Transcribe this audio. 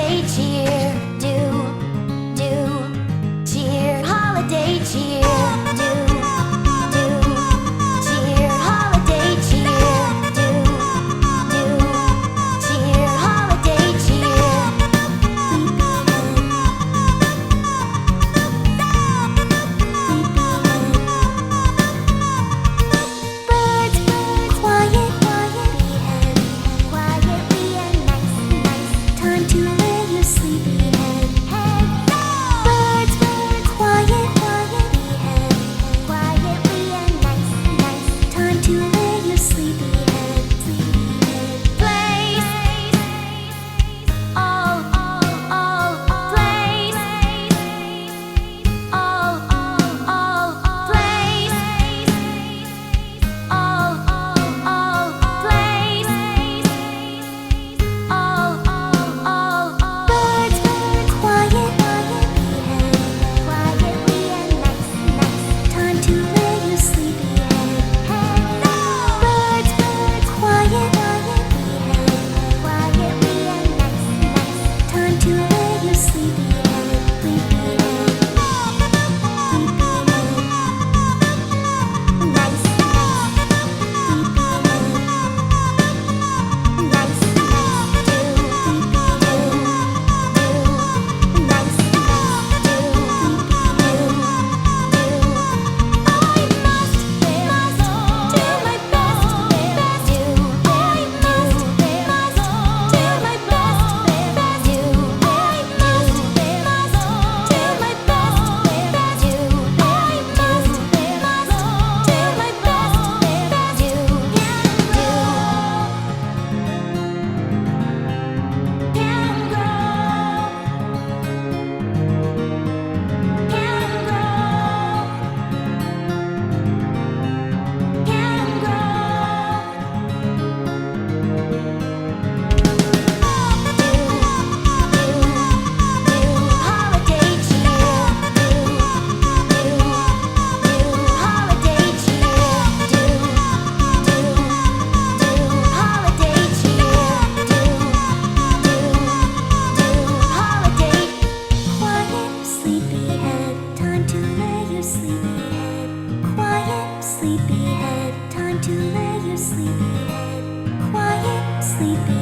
holiday cheer, do, cheer, holiday cheer, do, cheer, holiday cheer, do, cheer, holiday cheer. Birds, quiet, quietly and nice. Time to lay your sleepy head. Birds, quiet, quietly and nice. Time to lay your sleepy head. Place, all, place, all, place, all, place, all, birds, quietly and nice. Time to lay your sleepy head. Birds, quietly and nice. Time to lay your sleepy head. Sleepy head. Nice. Sleepyhead, time to lay your sleepy head. Quiet, sleepy